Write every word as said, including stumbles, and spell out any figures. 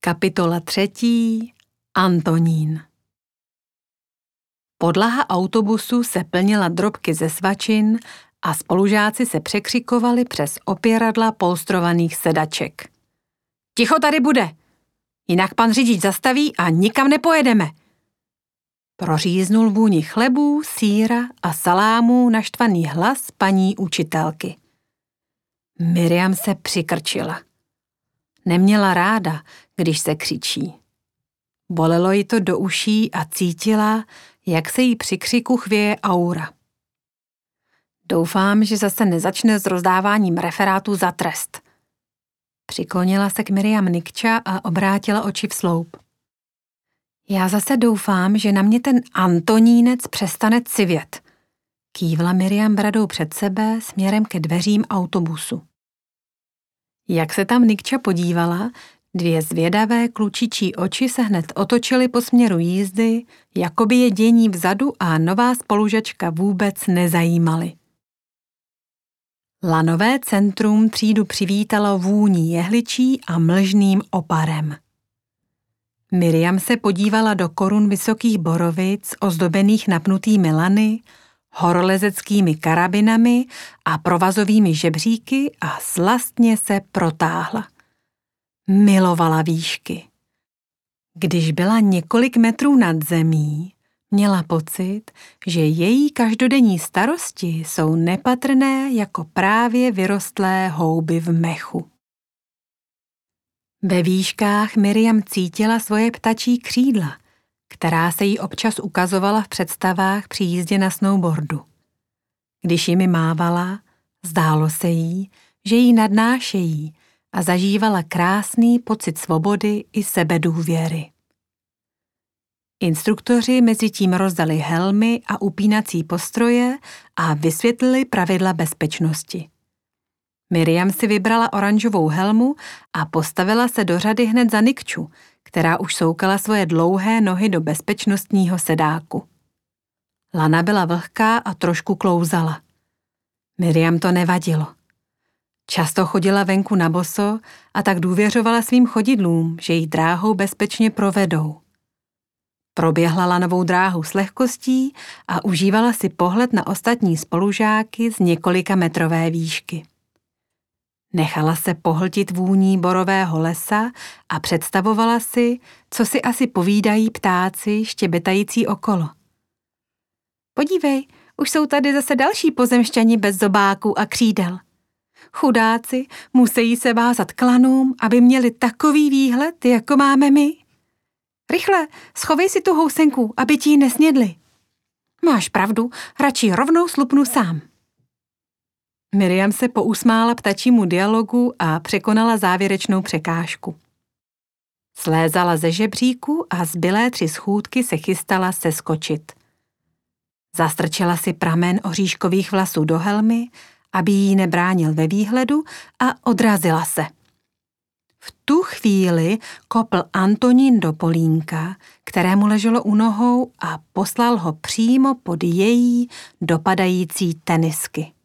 Kapitola třetí. Antonín. Podlaha autobusu se plnila drobky ze svačin a spolužáci se překřikovali přes opěradla polstrovaných sedaček. Ticho tady bude! Jinak pan řidič zastaví a nikam nepojedeme! Proříznul vůni chlebů, sýra a salámů naštvaný hlas paní učitelky. Miriam se přikrčila. Neměla ráda, když se křičí. Bolelo jí to do uší a cítila, jak se jí při křiku chvěje aura. Doufám, že zase nezačne s rozdáváním referátů za trest. Přiklonila se k Miriam Nikča a obrátila oči v sloup. Já zase doufám, že na mě ten Antonínec přestane civět. Kývla Miriam bradou před sebe směrem ke dveřím autobusu. Jak se tam Nikča podívala, dvě zvědavé klučičí oči se hned otočily po směru jízdy, jako by je dění vzadu a nová spolužačka vůbec nezajímaly. Lanové centrum třídu přivítalo vůní jehličí a mlžným oparem. Miriam se podívala do korun vysokých borovic, ozdobených napnutými lany, horolezeckými karabinami a provazovými žebříky a slastně se protáhla. Milovala výšky. Když byla několik metrů nad zemí, měla pocit, že její každodenní starosti jsou nepatrné jako právě vyrostlé houby v mechu. Ve výškách Miriam cítila svoje ptačí křídla, která se jí občas ukazovala v představách při jízdě na snowboardu. Když jimi mávala, zdálo se jí, že jí nadnášejí a zažívala krásný pocit svobody i sebedůvěry. Instruktoři mezitím rozdali helmy a upínací postroje a vysvětlili pravidla bezpečnosti. Miriam si vybrala oranžovou helmu a postavila se do řady hned za Nikču, která už soukala svoje dlouhé nohy do bezpečnostního sedáku. Lana byla vlhká a trošku klouzala. Miriam to nevadilo. Často chodila venku na boso a tak důvěřovala svým chodidlům, že jí dráhou bezpečně provedou. Proběhla lanovou dráhu s lehkostí a užívala si pohled na ostatní spolužáky z několika metrové výšky. Nechala se pohltit vůní borového lesa a představovala si, co si asi povídají ptáci štěbetající okolo. Podívej, už jsou tady zase další pozemšťani bez zobáků a křídel. Chudáci musí se vázat klanům, aby měli takový výhled, jako máme my. Rychle, schovej si tu housenku, aby ti ji nesnědli. Máš pravdu, radši rovnou slupnu sám. Miriam se pousmála ptačímu dialogu a překonala závěrečnou překážku. Slézala ze žebříku a zbylé tři schůdky se chystala seskočit. Zastrčila si pramen oříškových vlasů do helmy, aby jí nebránil ve výhledu, a odrazila se. V tu chvíli kopl Antonín do polínka, kterému leželo u nohou, a poslal ho přímo pod její dopadající tenisky.